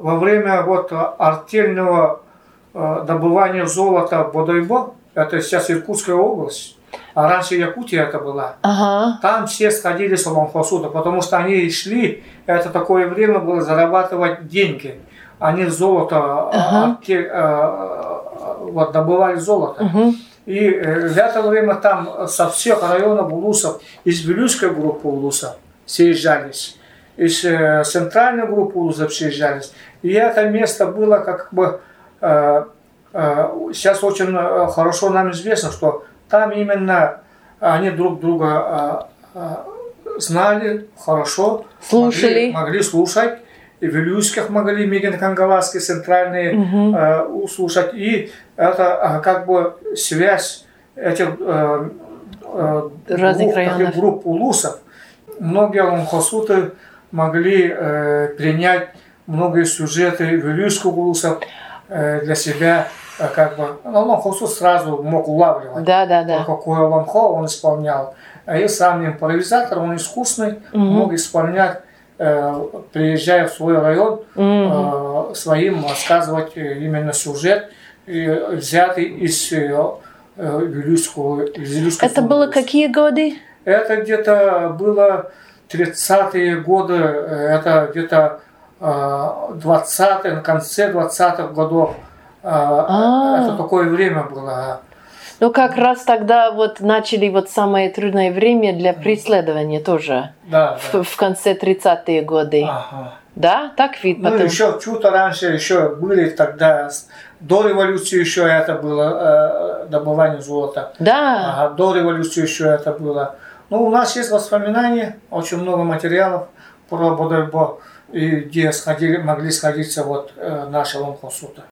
во время вот артельного добывания золота в Бодойбо, это сейчас Иркутская область, а раньше Якутия это была, там все сходили с Ломхосуда, потому что они шли, это такое время было зарабатывать деньги. Они золото, вот, добывали золото. И в это время там со всех районов улусов, из Вилюйской группы улусов съезжались, из центральной группы улусов съезжались. И это место было как бы, сейчас очень хорошо нам известно, что там именно они друг друга знали хорошо, слушали. могли слушать. И Вилюйских могли Мигин-Кангаласские центральные услышать. И это как бы связь этих групп улусов. Многие ломхосуты могли принять многие сюжеты Вилюйских улусов для себя. Как бы, ломхосут сразу мог улавливать, какое ломхо он исполнял. И сам импровизатор, он искусный, мог исполнять, приезжая в свой район, своим рассказывать именно сюжет, взятый из Вилюйского. Это было какие годы? Это где-то было 30-е годы, это где-то 20-е, на конце 20-х годов. Это такое время было. Ну, как раз тогда вот начали вот самое трудное время для преследования тоже. Да. В конце 30-е годы. Да? Так ведь потом... Ну, еще чуть-то раньше еще были тогда, до революции еще это было, добывание золота. Да. До революции еще это было. Ну, у нас есть воспоминания, очень много материалов про Бодойбо, где могли сходиться вот наши ломхосуты.